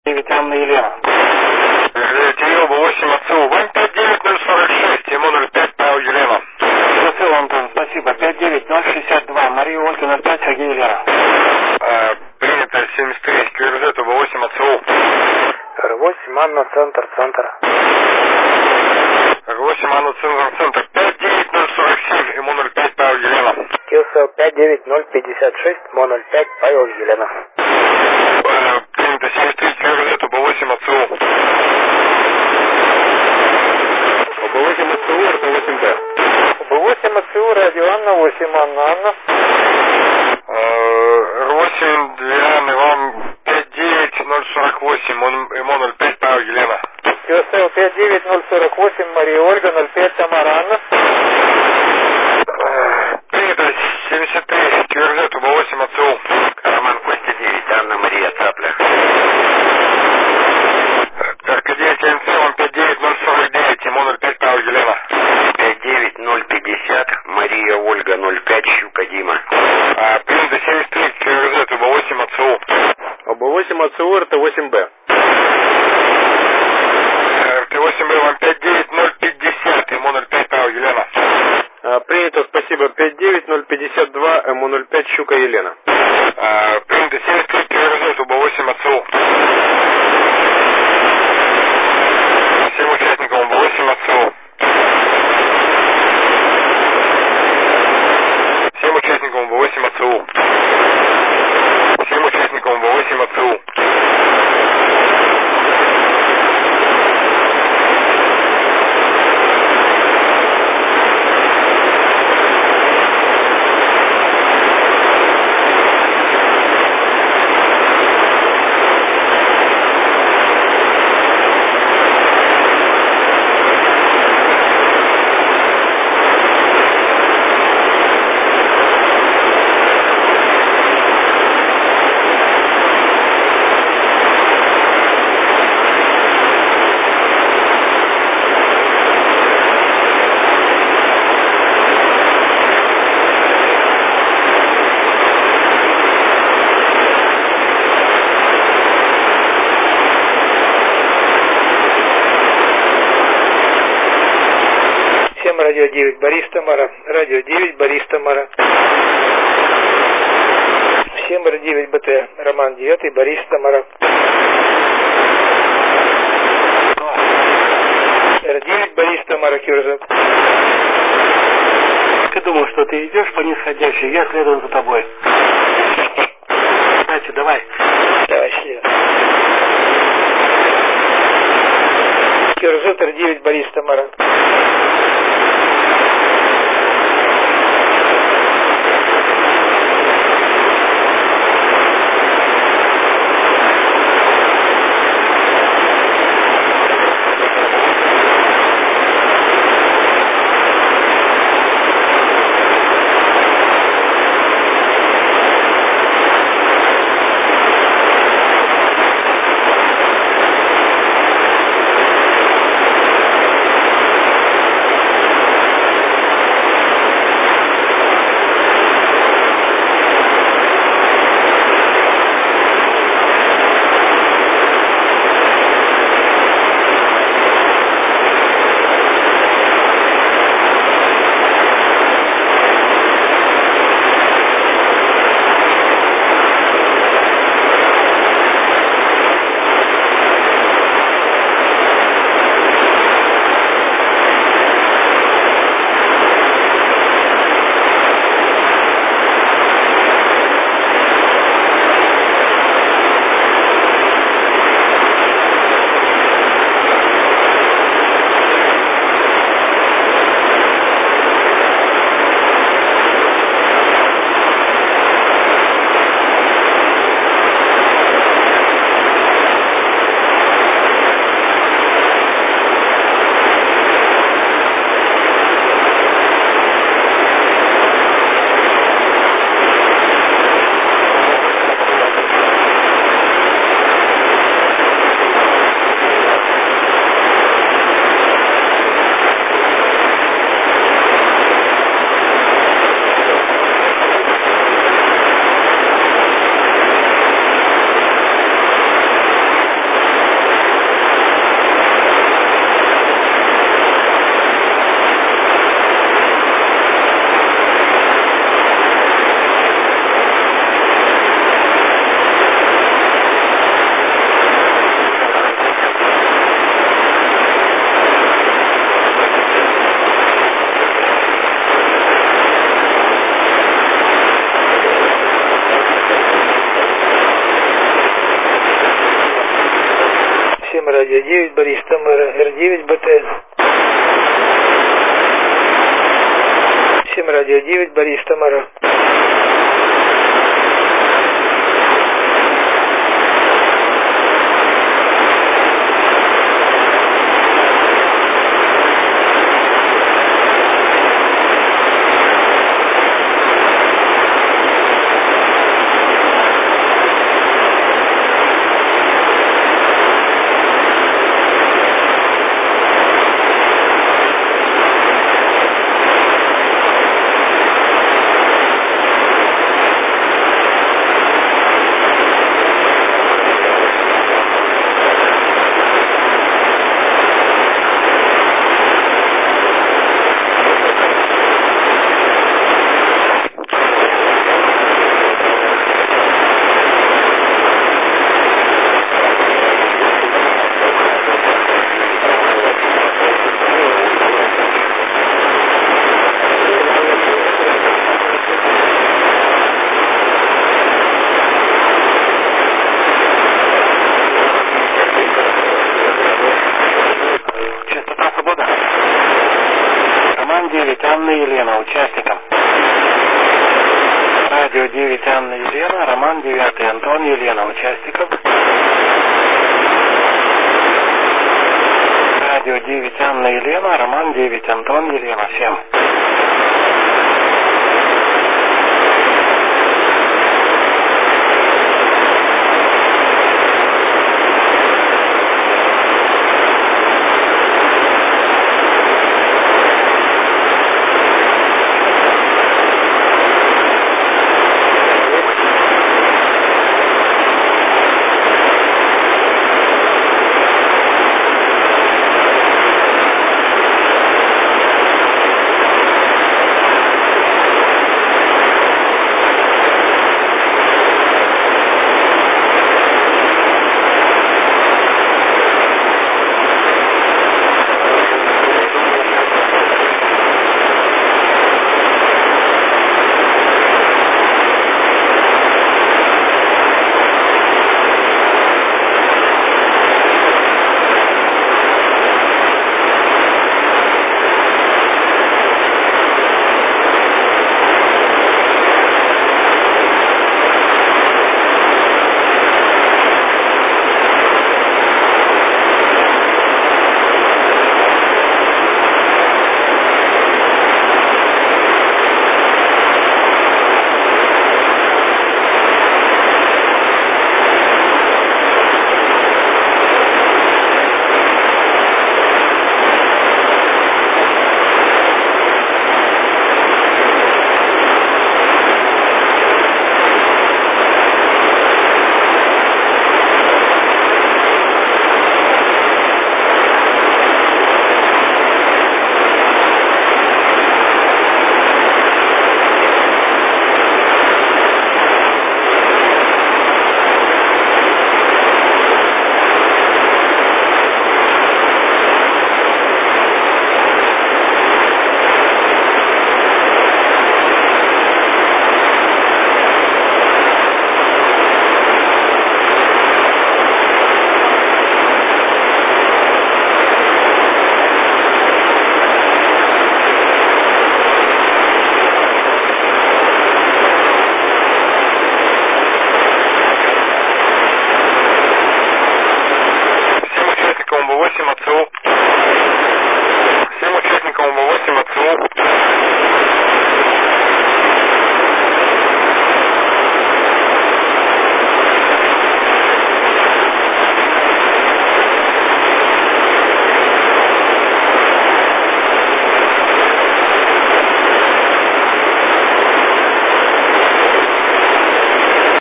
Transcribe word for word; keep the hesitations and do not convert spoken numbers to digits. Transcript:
девять Анна Елена. Киева восемь АЦУ. Вам пять девять ноль сорок шесть, ему ноль пять Павел Елена. АЦУ, Антон, спасибо. пять девять ноль шестьдесят два, Мария Ольга ноль пять, Сергей Елена. А, принято семьдесят три, КРЗ восемь АЦУ. Р восемь Анна, центр, центр. Р восемь Анна, центр, центр. пять девять ноль сорок семь, ему ноль пять Павел Елена. КСЛ пять девять ноль пятьдесят шесть, мо ноль пять Павел Елена. А, принято семьдесят три, КРЗ восемь АЦУ. Б восемь АЦУ, Р восемь Б. Б восемь АЦУ, радио Анна, восемь Анна, Анна. Р восемь две Анны, вам пять девять ноль сорок восемь, ему ноль пять Павел Елена. КСЛ пять девять ноль сорок восемь, Мария Ольга ноль пять, Тамара Анна. Принято семьдесят три, КРЗ восемь АЦУ. Роман Костя девять, Анна Мария Цапля. РК девять НЦ, вам пять девять ноль сорок девять, ему ноль пять Павел Елена. пять девять ноль пятьдесят, Мария Ольга ноль пять, Щука Дима. А, принято семьдесят три, КРЗ восемь АЦУ. Б восемь АЦУ, Р восемь Б. РТ восемь Б, вам пять девять ноль пятьдесят, ему ноль пять Павел Елена. А, принято, спасибо. пять девять ноль пятьдесят два, М ноль пять, Щука Елена. А, принято семьдесят три, КРЗ восемь АЦУ. Всем участникам восемь АЦУ. Всем участникам восемь АЦУ. Всем участникам восемь АЦУ. Радио девять, Борис Тамара. Радио девять, Борис Тамара. Всем Р девять БТ, Роман девять, Борис Тамара. Р девять, Борис Тамара, Кирзат. Ты думал, что ты идешь по нисходящей, я следую за тобой. Значит, давай. Давай, след. Кирзат, Р девять, Борис Тамара. радио девять, Борис Тамара, Р девять, БТ. семь радио девять, Борис Тамара. девять, Анна Елена, участникам. Радио девять, Анна Елена, Роман девятый, Антон Елена, участникам. Радио девять, Анна Елена, Роман девять, Антон Елена, всем.